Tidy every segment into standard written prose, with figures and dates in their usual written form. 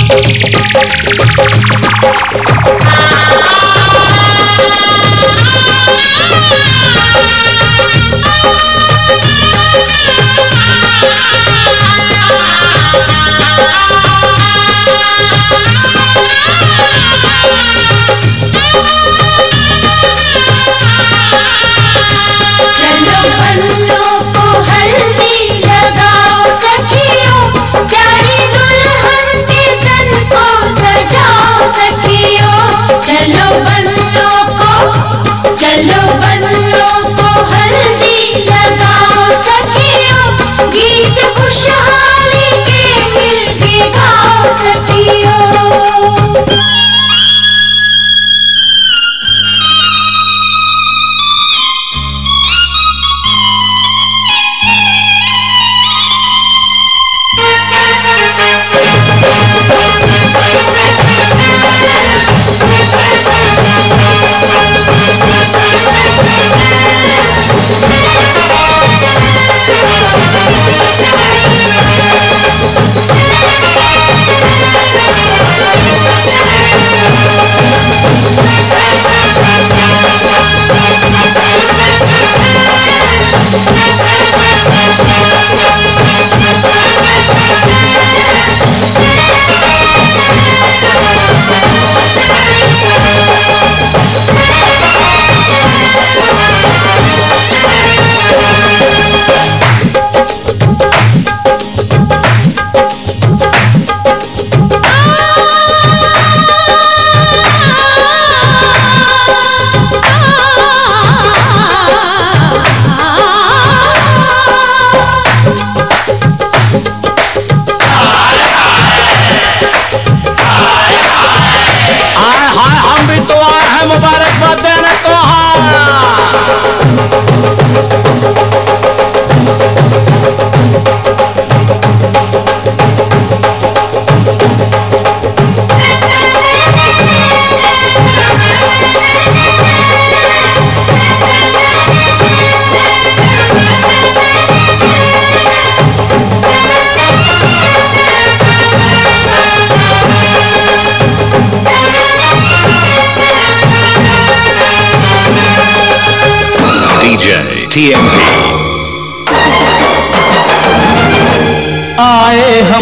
आए हम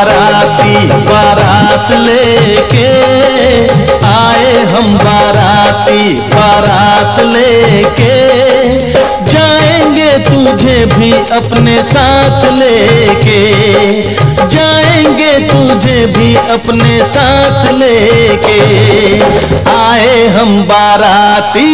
बाराती बारात लेके, आए हम बाराती बारात लेके, जाएंगे तुझे भी अपने साथ लेके, जाएंगे तुझे भी अपने साथ लेके, आए हम बाराती,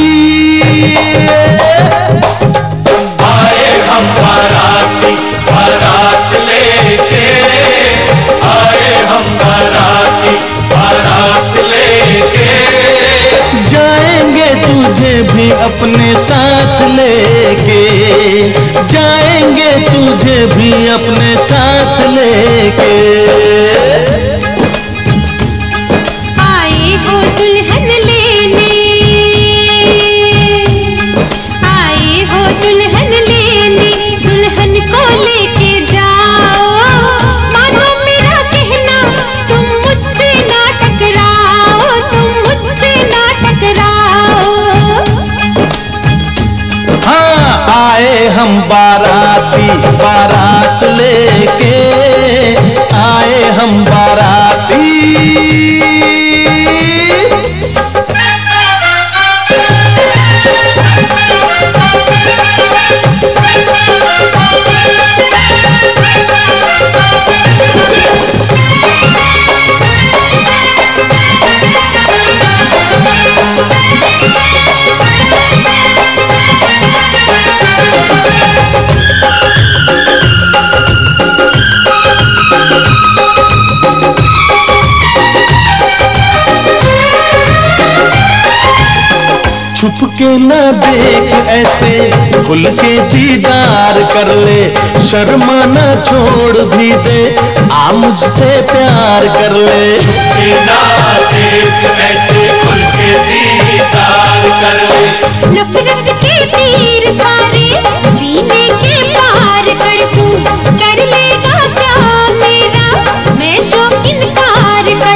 आए हम बाराती बारात लेके, आए हम बाराती बारात लेके, जाएंगे तुझे भी अपने साथ लेके, जाएंगे तुझे भी अपने साथ लेके। आए हो दुल्हन लेने, आए हो दुल्हन लेने, दुल्हन को लेके जाओ, मानो मेरा कहना, तुम मुझसे ना टकराओ, तुम मुझसे ना टकराओ। हाँ, आए हम बाराती बारात लेके, आए हम बाराती। छुप के न देख ऐसे, खुल के दीदार कर ले, शर्मा न छोड़ भी दे, आ मुझसे प्यार कर ले। छुप के ना देख ऐसे, खुल के दीदार कर ले, नफरत के तीर सारे सीने के पार कर दूं, कर लेगा क्या मेरा मैं जो इनकार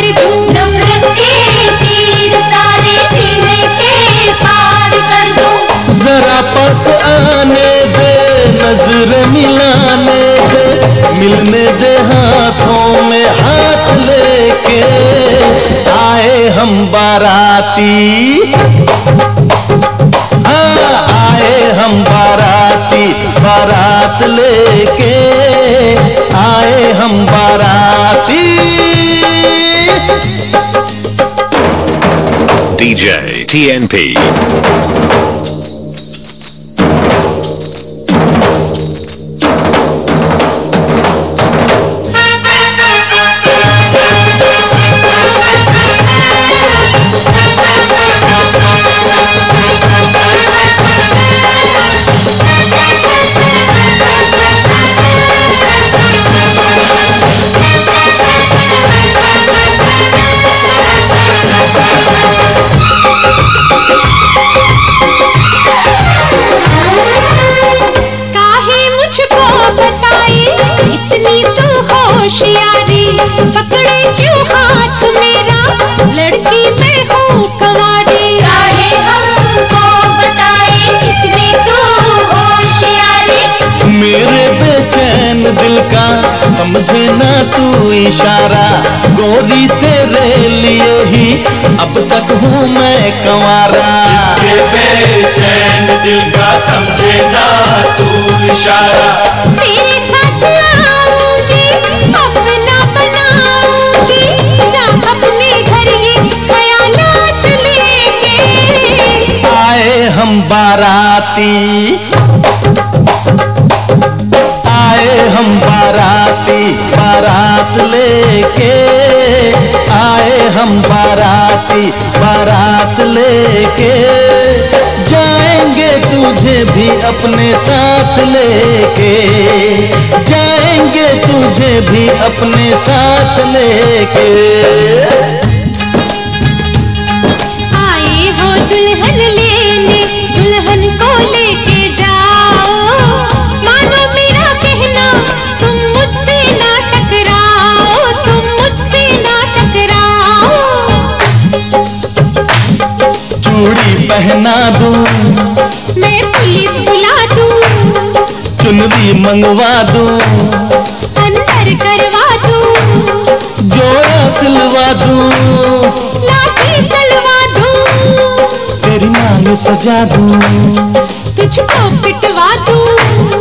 बाराती, हाँ आए हम बाराती, बारात लेके आए हम बाराती। DJ TNP. पकड़े क्यों हाथ मेरा, लड़की मैं हूँ कंवारी। काहे हमको बताए कितनी तू होशियारी। मेरे बेचैन दिल का समझे ना तू इशारा, गोरी तेरे लिए ही अब तक हूँ मैं कंवारा। इसके बेचैन दिल का समझे ना तू इशारा, तेरे साथ आऊंगी अपना बनाऊंगी, जा अपने घर ये ख्यालात लेके। आए हम बाराती, आए हम बाराती, बारात लेके आए हम बाराती, बारात लेके जाएंगे तुझे भी अपने साथ लेके, जाएंगे तुझे भी अपने साथ लेके। आए हो दुल्हन लेने, दुल्हन को लेके जाओ, मानो मेरा कहना तुम मुझसे ना टकराओ, तुम मुझसे ना टकराओ। चूड़ी पहना दूं, मैं पुलिस बुला दूं, चुनरी मंगवा दूं, अंदर करवा दूं, जोड़ा सिलवा दूं, लाठी चलवा दूं, तेरी मांग सजा दूं, तुझको पिटवा दूं।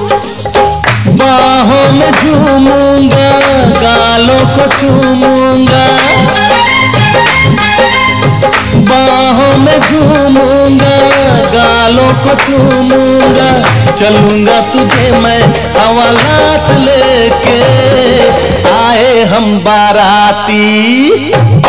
बाहों में झूमूंगा, गालों को चूमूंगा, बाहों में झूमूंगा, गालों को चूमूंगा, चलूंगा तुझे मैं हवालात लेके। आए हम बाराती,